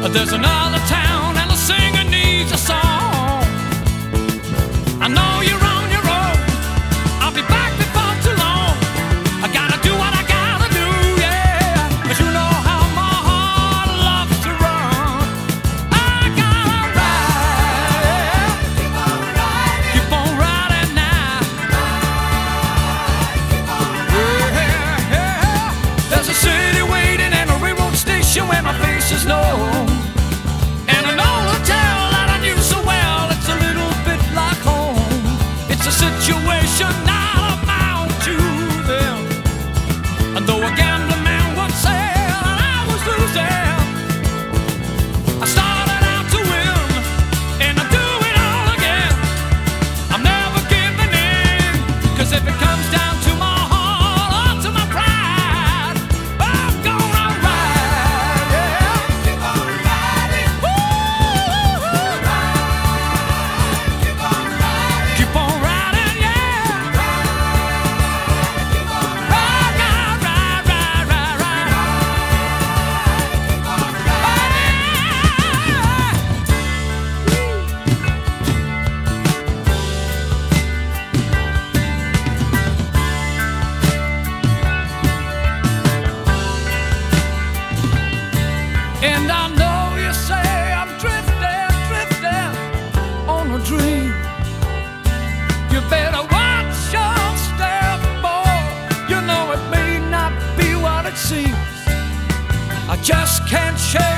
There's another town and the singer needs a song. I know you're on your own. I'll be back before too long. I gotta do what I gotta do, yeah. 'Cause you know how my heart loves to run. I gotta ride, keep on riding now. Yeah, yeah. There's a city waiting and a railroad station where my face is known. And an old hotel that I knew so well, it's a little bit like home. It's a situation not amount to them. And though a gambling man once said that I was losing, I started out to win, and I do it all again. I'm never giving in, 'cause if it comes down to my heart or to my pride, I'm gonna ride, yeah. Keep on riding. Keep on riding, yeah. Ride, ride, ride, ride, ride, ride. And I know you say I'm drifting, drifting on a dream. You better watch your step, boy. You know it may not be what it seems. I just can't shake